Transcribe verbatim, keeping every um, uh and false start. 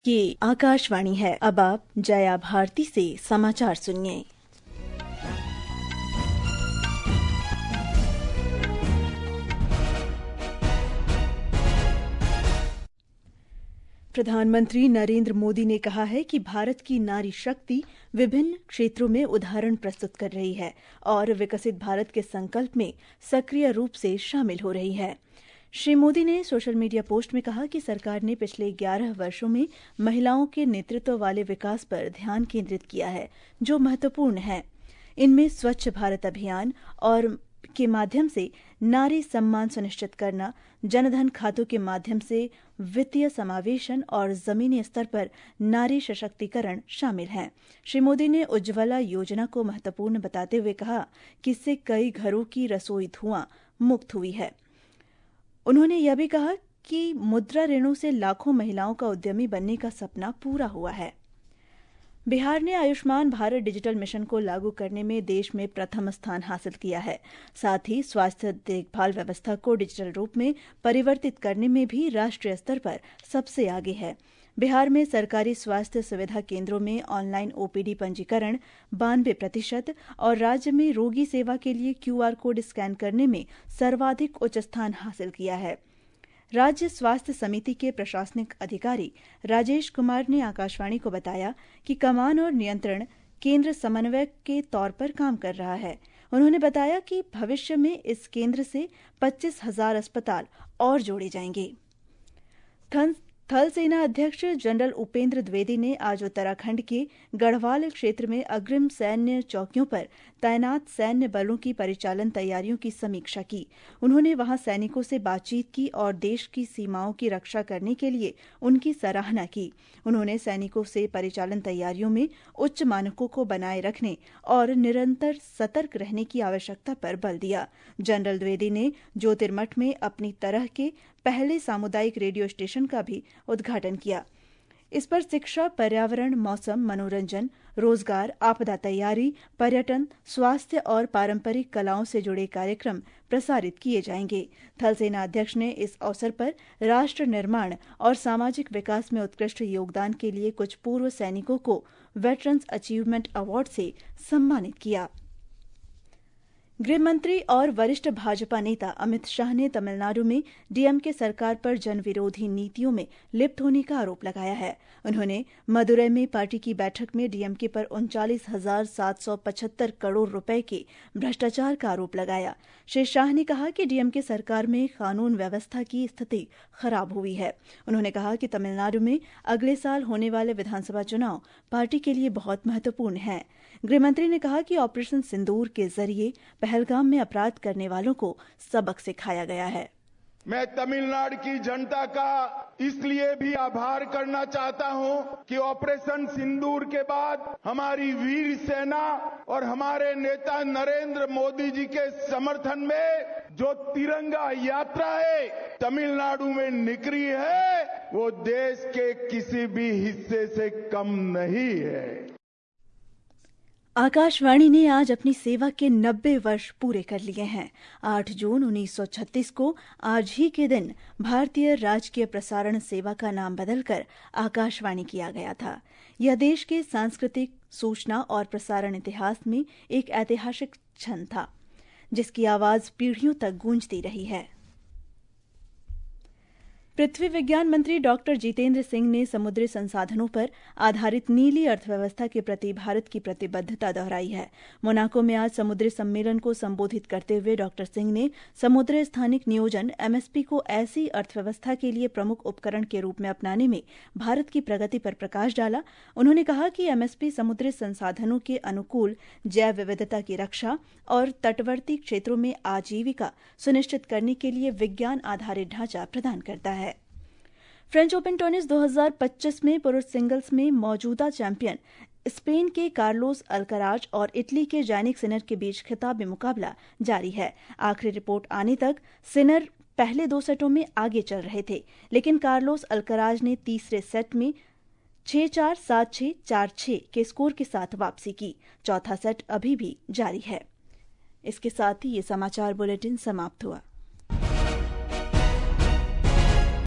ये आकाशवाणी है। अब आप जया भारती से समाचार सुनिए। प्रधानमंत्री नरेंद्र मोदी ने कहा है कि भारत की नारी शक्ति विभिन्न क्षेत्रों में उदाहरण प्रस्तुत कर रही है और विकसित भारत के संकल्प में सक्रिय रूप से शामिल हो रही है। श्री मोदी ने सोशल मीडिया पोस्ट में कहा कि सरकार ने पिछले ग्यारह वर्षों में महिलाओं के नेतृत्व वाले विकास पर ध्यान केंद्रित किया है, जो महत्वपूर्ण है। इनमें स्वच्छ भारत अभियान और के माध्यम से नारी सम्मान सुनिश्चित करना, जनधन खातों के माध्यम से वित्तीय समावेशन और जमीनी स्तर पर नारी सशक्तिकरण शामिल हैं। श्री मोदी ने उज्ज्वला योजना को महत्वपूर्ण बताते हुए कहा कि इससे कई घरों की रसोई धुआं मुक्त हुई है। उन्होंने यह भी कहा कि मुद्रा ऋणों से लाखों महिलाओं का उद्यमी बनने का सपना पूरा हुआ है। बिहार ने आयुष्मान भारत डिजिटल मिशन को लागू करने में देश में प्रथम स्थान हासिल किया है। साथ ही स्वास्थ्य देखभाल व्यवस्था को डिजिटल रूप में परिवर्तित करने में भी राष्ट्रीय स्तर पर सबसे आगे है। बिहार में सरकारी स्वास्थ्य सुविधा केंद्रों में ऑनलाइन ओपीडी पंजीकरण बानवे प्रतिशत और राज्य में रोगी सेवा के लिए क्यूआर कोड स्कैन करने में सर्वाधिक उच्च स्थान हासिल किया है। राज्य स्वास्थ्य समिति के प्रशासनिक अधिकारी राजेश कुमार ने आकाशवाणी को बताया कि कमान और नियंत्रण केंद्र समन्वयक के तौर पर काम कर रहा है। उन्होंने बताया कि भविष्य में इस केंद्र से पच्चीस हजार अस्पताल और जोड़े जाएंगे। थल सेना अध्यक्ष जनरल उपेंद्र द्विवेदी ने आज उत्तराखंड के गढ़वाल क्षेत्र में अग्रिम सैन्य चौकियों पर तैनात सैन्य बलों की परिचालन तैयारियों की समीक्षा की। उन्होंने वहां सैनिकों से बातचीत की और देश की सीमाओं की रक्षा करने के लिए उनकी सराहना की। उन्होंने सैनिकों से परिचालन तैयारियों में उच्च मानकों को बनाए रखने और निरंतर सतर्क रहने की आवश्यकता पर बल दिया। जनरल द्विवेदी ने ज्योतिर्मठ में अपनी तरह के पहले सामुदायिक रेडियो स्टेशन का भी उद्घाटन किया। इस पर शिक्षा, पर्यावरण, मौसम, मनोरंजन, रोजगार, आपदा तैयारी, पर्यटन, स्वास्थ्य और पारंपरिक कलाओं से जुड़े कार्यक्रम प्रसारित किए जाएंगे। थल सेना अध्यक्ष ने इस अवसर पर राष्ट्र निर्माण और सामाजिक विकास में उत्कृष्ट योगदान के लिए कुछ पूर्व सैनिकों को वेटरन्स अचीवमेंट अवार्ड से सम्मानित किया। गृहमंत्री और वरिष्ठ भाजपा नेता अमित शाह ने तमिलनाडु में डीएमके सरकार पर जनविरोधी नीतियों में लिप्त होने का आरोप लगाया है। उन्होंने मदुरै में पार्टी की बैठक में डीएमके पर उनचालीस हजार सात सौ पचहत्तर करोड़ रुपए के भ्रष्टाचार का आरोप लगाया। श्री शाह ने कहा कि डीएमके सरकार में कानून व्यवस्था की स्थिति खराब हुई है। उन्होंने कहा कि तमिलनाडु में अगले साल होने वाले विधानसभा चुनाव पार्टी के लिए बहुत महत्वपूर्ण है। गृहमंत्री ने कहा कि ऑपरेशन सिंदूर के जरिए पहलगाम में अपराध करने वालों को सबक सिखाया गया है। मैं तमिलनाडु की जनता का इसलिए भी आभार करना चाहता हूं कि ऑपरेशन सिंदूर के बाद हमारी वीर सेना और हमारे नेता नरेंद्र मोदी जी के समर्थन में जो तिरंगा यात्रा है तमिलनाडु में निकली है, वो देश के किसी भी हिस्से से कम नहीं है। आकाशवाणी ने आज अपनी सेवा के नब्बे वर्ष पूरे कर लिए हैं। आठ जून उन्नीस सौ छत्तीस को आज ही के दिन भारतीय राजकीय प्रसारण सेवा का नाम बदलकर आकाशवाणी किया गया था। यह देश के सांस्कृतिक, सूचना और प्रसारण इतिहास में एक ऐतिहासिक क्षण था, जिसकी आवाज पीढ़ियों तक गूंजती रही है। पृथ्वी विज्ञान मंत्री डॉक्टर जितेंद्र सिंह ने समुद्री संसाधनों पर आधारित नीली अर्थव्यवस्था के प्रति भारत की प्रतिबद्धता दोहराई है। मोनाको में आज समुद्री सम्मेलन को संबोधित करते हुए डॉक्टर सिंह ने समुद्री स्थानिक नियोजन एमएसपी को ऐसी अर्थव्यवस्था के लिए प्रमुख उपकरण के रूप में अपनाने में भारत की प्रगति पर प्रकाश डाला। उन्होंने कहा कि एमएसपी समुद्री संसाधनों के अनुकूल जैव विविधता की रक्षा और तटवर्ती क्षेत्रों में आजीविका सुनिश्चित करने के लिए विज्ञान आधारित ढांचा प्रदान करता है। फ्रेंच ओपन टेनिस दो हज़ार पच्चीस में पुरुष सिंगल्स में मौजूदा चैंपियन स्पेन के कार्लोस अल्कराज और इटली के जैनिक सिनर के बीच खिताबी मुकाबला जारी है। आखिरी रिपोर्ट आने तक सिनर पहले दो सेटों में आगे चल रहे थे, लेकिन कार्लोस अल्कराज ने तीसरे सेट में छह चार, सात छह, चार छह के स्कोर के साथ वापसी की। चौथा सेट अभी भी जारी है। इसके साथ ही ये समाचार बुलेटिन समाप्त हुआ।